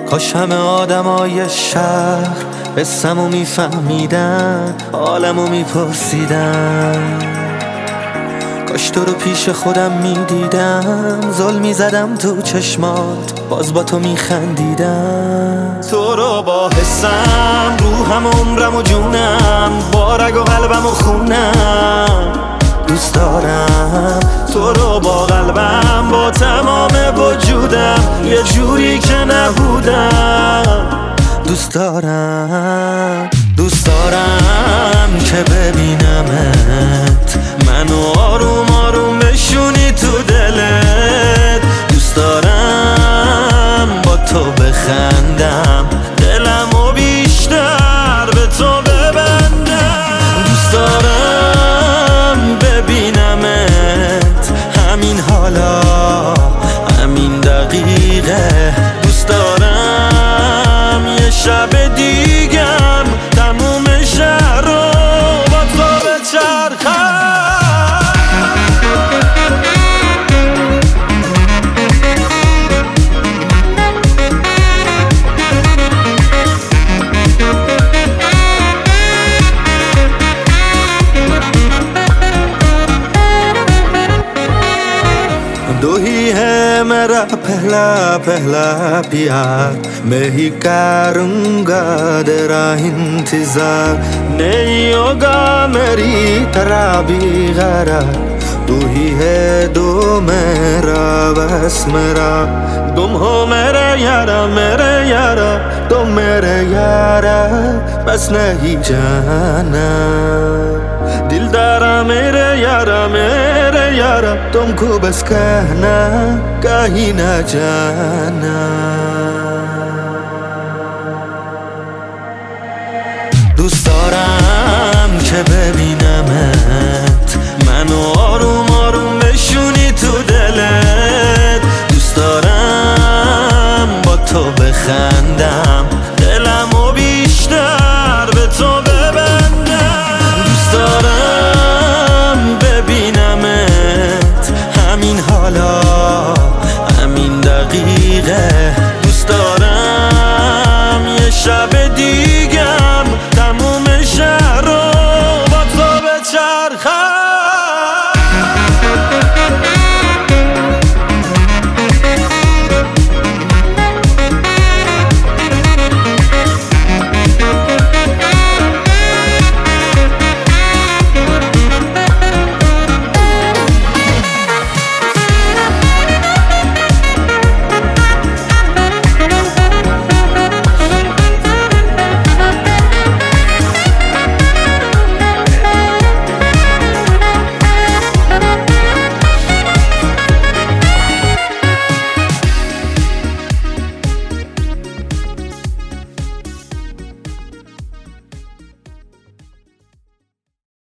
کاش همه آدمای شهر قصه‌مو میفهمیدن، حالمو میپرسیدن. کاش تو رو پیش خودم میدیدم، زل میزدم تو چشمات، باز با تو میخندیدم. تو رو با حسم، روحم و عمرم و جونم، با رگ و قلبم و خونم دوست دارم. تو رو با قلبم، با تمام وجودم، یه جوری که نبودم دوست دارم. دوست دارم که ببینمت، منو آروم آروم بشونی تو دلت. دوست دارم با تو بخندم، دلمو بیشتر به تو ببندم. دوست دارم ببینمت همین حالا، همین دقیقه. دوست دارم یه شب دیگم تموم شهر رو با تو بچرخم. दो ही है मेरा पहला पहला प्यार, मैं ही करूँगा तेरा इंतजार। नहीं होगा मेरी तरह भी गरार, तू ही है दो मेरा बस मेरा। तुम हो मेरे यारा मेरे यारा, तुम मेरे यारा बस नहीं जाना। दिलदारा मेरे यारा, तुमको बस कहना कहीं ना जाना। دوست دارم که ببینمت، منو آروم آروم بشونی تو دلت. دوست دارم با تو بخندم، دلمو بیشتر به تو ببندم. دوست دارم ببینمت همین حالا، همین دقیقه.